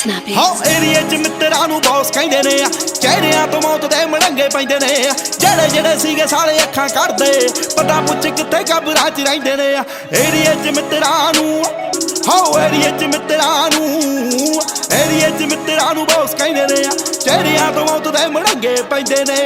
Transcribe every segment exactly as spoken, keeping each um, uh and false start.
Snappy ਹੋ ਏਰੀਏ ਚ ਮਿੱਤਰਾਂ ਨੂੰ ਬੌਸ ਕਹਿੰਦੇ ਨੇ ਆ ਚਿਹਰਿਆਂ ਤੋਂ ਮੌਤ ਦੇ ਮੜੰਗੇ ਪੈਂਦੇ ਨੇ ਆ ਜਿਹੜੇ ਜਿਹੜੇ ਸੀਗੇ ਸਾਰੇ ਅੱਖਾਂ ਕੱਢਦੇ ਪਤਾ ਪੁੱਛ ਕਿੱਥੇ ਕਬਰਾਂ ਚ ਰਹਿੰਦੇ ਨੇ ਆ ਏਰੀਏ ਚ ਮਿੱਤਰਾਂ ਨੂੰ ਹੋ ਏਰੀਏ ਚ ਮਿੱਤਰਾਂ ਨੂੰ ਏਰੀਏ ਚ ਮਿੱਤਰਾਂ ਨੂੰ ਬੌਸ ਕਹਿੰਦੇ ਨੇ ਆ ਚਿਹਰਿਆਂ ਤੋਂ ਮੌਤ ਦੇ ਮੜੰਗੇ ਪੈਂਦੇ ਨੇ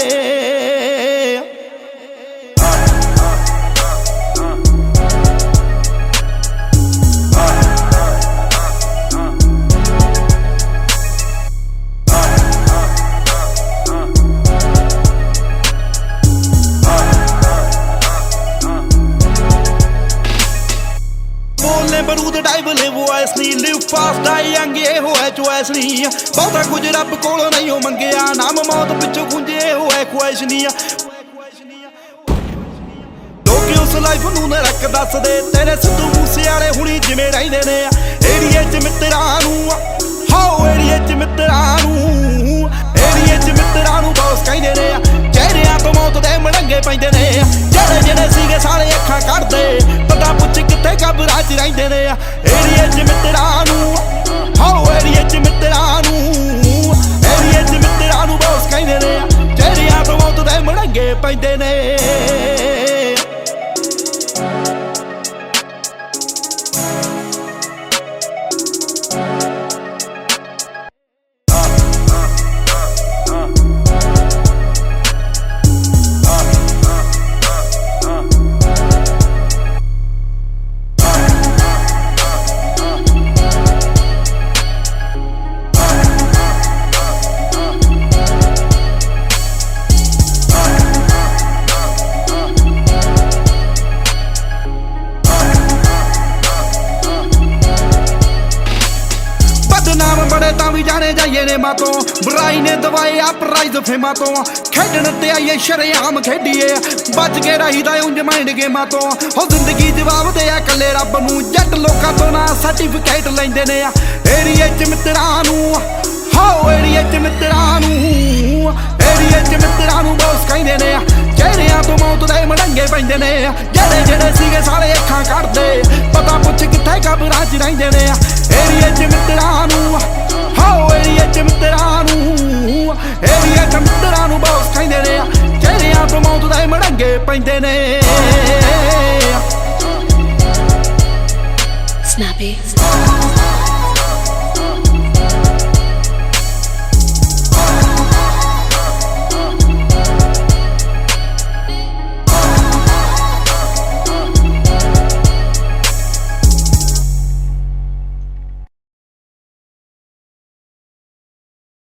ਬਰੂਦ ਡਾਈਵ ਲਿਵ ਵਾਇਸ ਨਹੀਂ ਲਿਵ ਫਾਸਟ ਆਈ ਯੰਗ ਇਹ ਹੋਇਆ ਚੁਆਇਸ ਨਹੀਂ ਬਹੁਤਾ ਕੁਝ ਰੱਬ ਕੋਲੋਂ ਨਹੀਂ ਉਹ ਮੰਗਿਆ ਨਾਮ ਮੌਤ ਪਿੱਛੋਂ ਗੁੰਜੇ ਹੋਇਆ ਖੁਆਇਸ਼ ਨਹੀਂ ਲੋਕੀ ਉਸ ਲਾਈਫ ਨੂੰ ਨਾ ਰੱਖ ਦੱਸਦੇ ਤੇਰੇ ਸਿੱਧੂ ਮੂਸੇ ਵਾਲੇ ਹੁਣੀ ਜਿਵੇਂ ਰਹਿੰਦੇ ਨੇ ਏਰੀਏ ਚ ਮਿੱਤਰਾਂ ਨੂੰ ਹੋ ਏਰੀਏ ਚ ਮਿੱਤਰਾਂ ਨੂੰ ਏਰੀਏ ਚ ਮਿੱਤਰਾਂ ਨੂੰ ਬੌਸ ਕਹਿੰਦੇ ਨੇ ਚਿਹਰਿਆਂ ਤੋਂ ਮੌਤ ਦੇ ਮੜੰਗੇ ਪੈਂਦੇ ਨੇ ਜਿਹੜੇ ਜਿਹੜੇ ਸੀਗੇ ਸਾਰੇ ਅੱਖਾਂ ਕੱਢਦੇ ਪਤਾ ਪੁੱਛ ਕਿੱਥੇ ਕਬਰਾਂ ਚ ਰਹਿੰਦੇ ਨੇ ਏਰੀਏ ਚ ਮਿੱਤਰਾਂ ਨੂੰ ਹੋ ਏਰੀਏ ਚ ਮਿੱਤਰਾਂ ਨੂੰ ਏਰੀਏ ਚ ਮਿੱਤਰਾਂ ਨੂੰ ਬੌਸ ਕਹਿੰਦੇ ਨੇ ਚਿਹਰਿਆਂ ਤੋਂ ਮੌਤ ਦੇ ਮੜੰਗੇ ਪੈਂਦੇ ਨੇ ਨਾਮ ਬੜੇ ਤਾਂ ਵੀ ਜਾਣੇ ਜਾਈਏ ਨੇ ਮਾਤੋਂ ਬੁਰਾਈ ਨੇ ਦਵਾਏ ਆ ਪ੍ਰਾਈਜ਼ ਫੇਮਾਂ ਤੋਂ ਖੇਡਣ ਤੇ ਆਈਏ ਸ਼ਰੇਆਮ ਖੇਡੀਏ ਬਚ ਕੇ ਰਹੀਦਾ ਉਂਝ ਮਾਈਂਡ ਗੇਮਾਂ ਤੋਂ ਹੋ ਜ਼ਿੰਦਗੀ ਜਵਾਬ ਦੇ ਆ ਕੱਲੇ ਰੱਬ ਨੂੰ ਜੱਟ ਲੋਕਾਂ ਤੋਂ ਨਾ ਸਰਟੀਫਿਕੇਟ ਲੈਂਦੇ ਨੇ ਆ ਏਰੀਏ ਚ ਮਿੱਤਰਾਂ ਨੂੰ ਹੋ ਏਰੀਏ ਚ ਮਿੱਤਰਾਂ ਨੂੰ ਏਰੀਏ ਚ ਮਿੱਤਰਾਂ ਨੂੰ ਬੌਸ ਕਹਿੰਦੇ ਨੇ ਚਿਹਰਿਆਂ ਤੋਂ ਮੌਤ ਦੇ ਮੜੰਗੇ ਪੈਂਦੇ ਨੇ ਜਿਹੜੇ ਜਿਹੜੇ ਸੀਗੇ ਸਾਰੇ ਅੱਖਾਂ ਕੱਢਦੇ ਪਤਾ ਪੁੱਛ ਕਿੱਥੇ ਕਬਰਾਂ ਚ ਰਹਿੰਦੇ ਨੇ ਏਰੀਏ ਚ ਮਿੱਤਰਾਂ ਨੂੰ ਹੋ ਏਰੀਏ ਚ ਮਿੱਤਰਾਂ ਨੂੰ ਏਰੀਏ ਚ ਮਿੱਤਰਾਂ ਨੂੰ ਬੌਸ ਕਹਿੰਦੇ ਨੇ ਚਿਹਰਿਆਂ ਤੋਂ ਮੌਤ ਦੇ ਮੜੰਗੇ ਪੈਂਦੇ ਨੇ